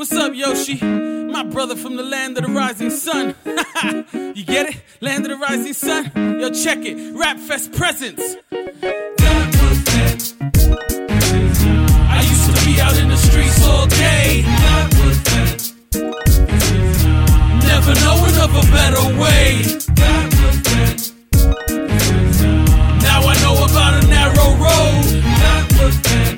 What's up, Yoshi? My brother from the land of the rising sun. You get it? Land of the rising sun? Yo, check it. Rap Fest presents. That was then. I used to be out in the streets all day. That was then. Never knowing of a better way. That was then. Now I know about a narrow road. That was then.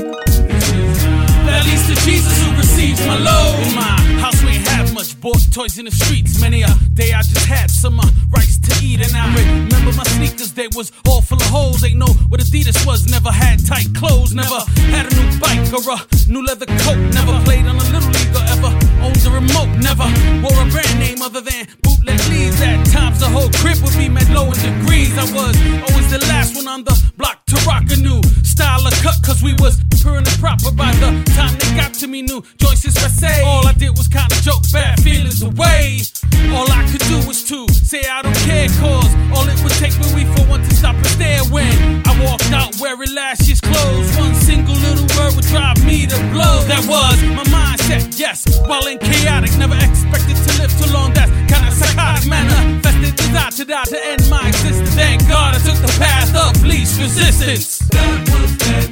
That leads to Jesus who receives my load. In my house we ain't have much, bought toys in the streets. Many a day I just had some rice to eat. And I remember my sneakers, they was all full of holes. Ain't know what Adidas was, never had tight clothes. Never had a new bike or a new leather coat. Never played on a little league or ever owned a remote. Never wore a brand name other than bootleg leaves. At times the whole crib would be met low in degrees. I was always the last one on the block to rock a new style of cut, cause we was pure and proper. By the time they got to me, new choices for say. All I did was kinda joke bad feelings away. All I could do was to say I don't care, cause all it would take me for one to stop and stare. When I walked out wearing last year's clothes, one single little word would drive me to blows. That was my mindset, yes, while in chaotic. Never expected to live too long, that's kinda psychotic. Manifested desire to die to end my existence. Thank God I took the path of least resistance. That was then.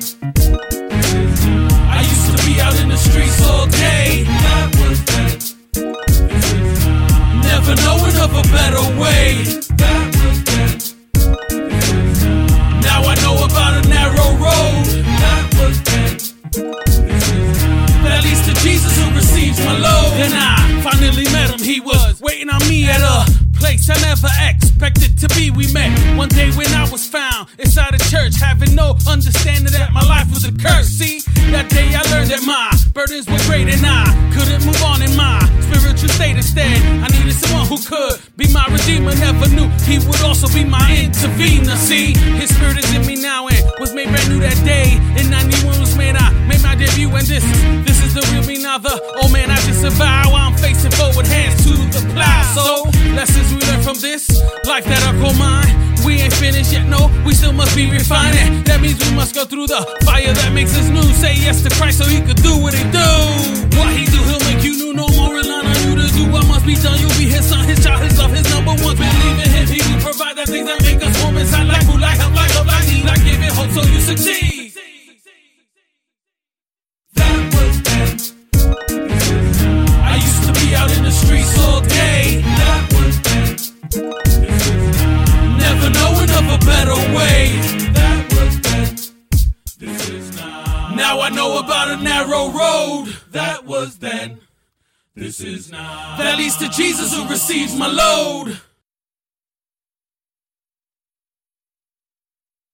I used to be out in the streets all day. That was then. Never knowing of a better way. That was then. Now I know about a narrow road. That was then. That leads to Jesus who receives my load. Then I finally met him. He was waiting on me at a place I never expected to be. We met one day when I was found inside a church, having no understanding that my life was a curse. See, that day I learned that my burdens were great and I couldn't move on in my spiritual state. Instead, I needed someone who could be my redeemer. Never knew he would also be my intervener. See, his spirit is in me now and was made brand new that day. In 91 was made, I made my debut, and this is the real me now. The old man I just avow, I'm facing forward, hands to the plow. So lessons we learn from this life that I call mine. We ain't finished yet, no, we still must be refining. That means we must go through the fire that makes us new. Say yes to Christ so he could do what he do. What he do, he'll make you new. No more relying on you to do what must be done. You'll be his son, his child, his love, his number one. Believe in him, he will provide the things that make us warm inside. Like food, like help, like love, like need. Like giving hope so you succeed. That was then. I used to be out in the streets all day. That was then. Never knowing of a better way. That was then. This is now. Now I know about a narrow road. That was then. This is now. That leads to Jesus who receives my load.